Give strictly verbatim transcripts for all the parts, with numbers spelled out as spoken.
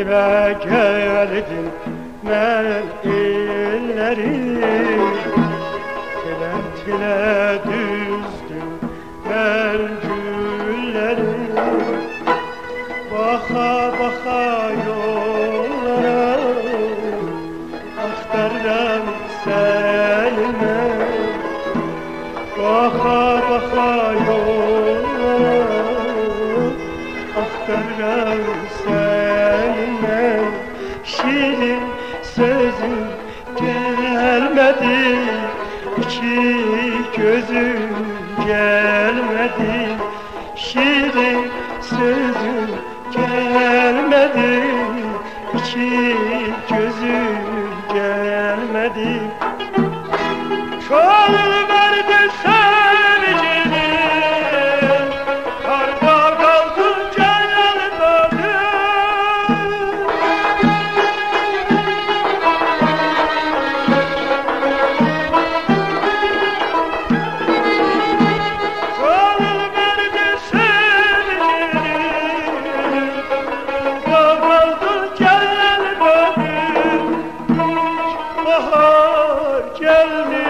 ile geldim ben illeri, tile tile düzdüm ben gülleri. Baka baka yollara aktarırım seninle, baka baka yollara aktarırım seninle. Şirin sözün gelmedi, iki gözüm gelmedi. Şirin sözün gelmedi, iki gözüm gelmedi. Kol verdi sevgili, karda kalkınca yanmadı. Kol verdi sevgili, karda kalkınca yanmadı. Hiç bahar geldi,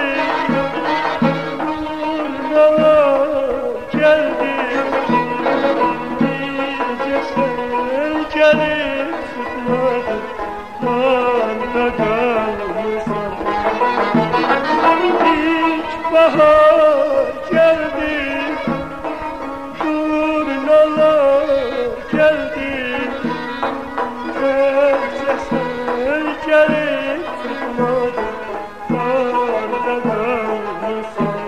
geldi, bir sen gelip sıkmadı, bana kalmışsan. Hiç bahar geldi, turnalar geldi, bir sen gelip sıkmadı, bana kalmışsan.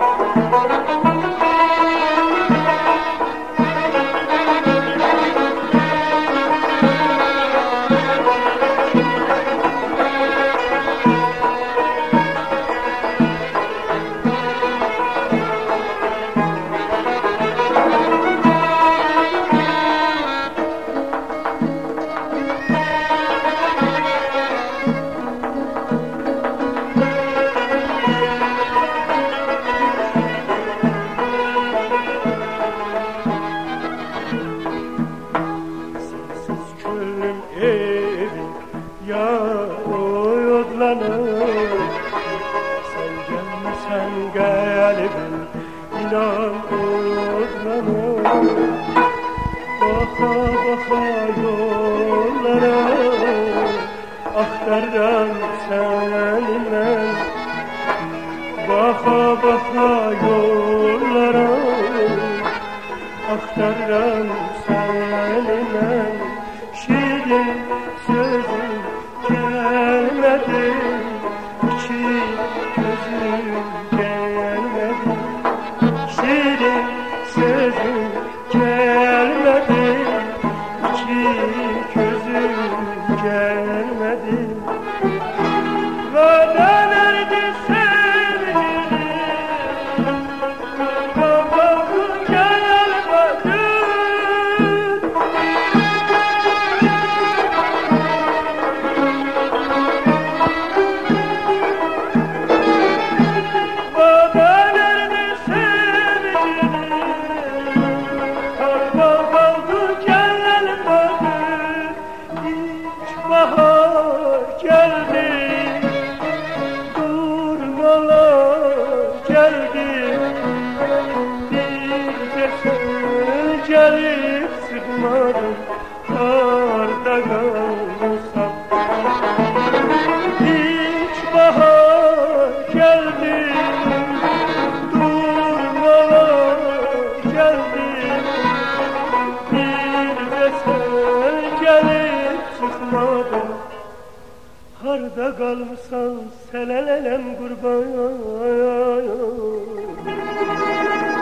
Sen gelmesen gelibim inan uyutlanır. Baka baka yollara aktardan seninle, baka baka yollara aktardan seninle. Şirin sözün gelmedi, iki gözüm gelmedi. Şirin sözün gelmedi, iki gözüm gelmedi. Vada nerede sevgilim, babamın gelmedi. Bahar geldi, turnalar geldi, bir de sen gelip sıkmadın, karda kalmışsan. Hiç bahar geldi, turnalar geldi, bir de sen gelip sıkmadın, harda kalmışsan sen elem kurban.